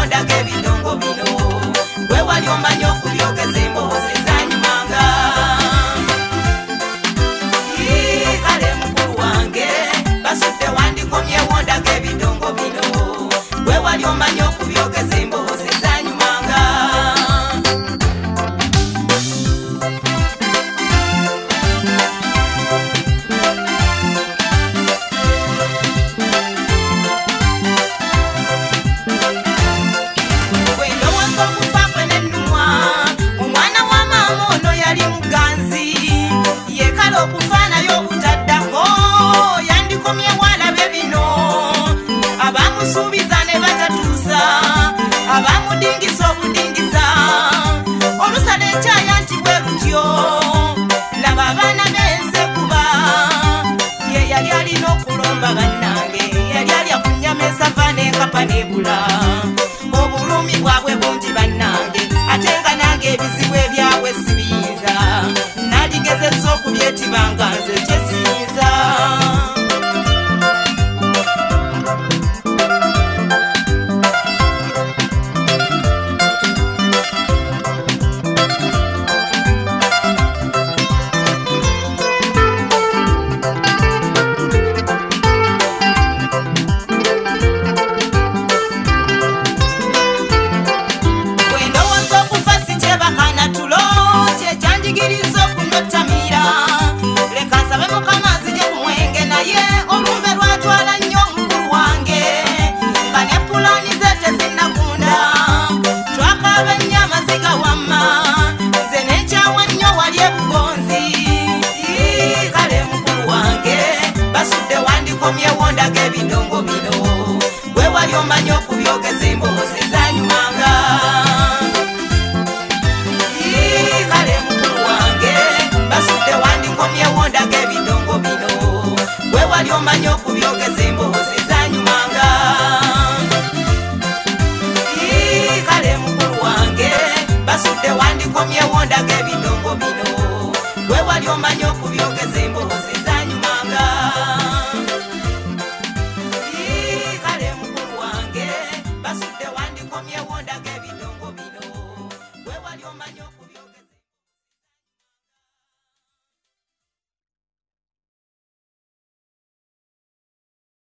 wondaga ebidongo bino gwe wali omanyi okubyogeza emboozi ezanyumanga kale mukulu wange basudde wandikomye wondaga ebidongo bino gwe wali omanyi okubyogeza emboozi ezanyumanga okufaanayo obutaddako yandikomye walabe bino abamusuubiza ne batatuusa abamudingisa obudingisa olusala ekyaya nti bwe lutyo laba abaana b'ense kuba ye yali alina okulomba bannange yali alya ku nnyama esava n'enkapa n'ebula obulumi bwabwe bungi bannange ate nga nange ebizibu ebyabwe sibiyinza naligezezza okubyetibanga nze kyesiyinza wondaga ebidongo bino gwe wali omanyi okubyogeza emboozi ezanyumanga kale mukulu wange basudde wandikomye wondaga ebidongo bino gwe wali omanyi okubyogeza emboozi ezanyumanga kale mukulu wange basudde wandikomye wondaga ebidongo bino gwe wali omanyi okubyogeza emboozi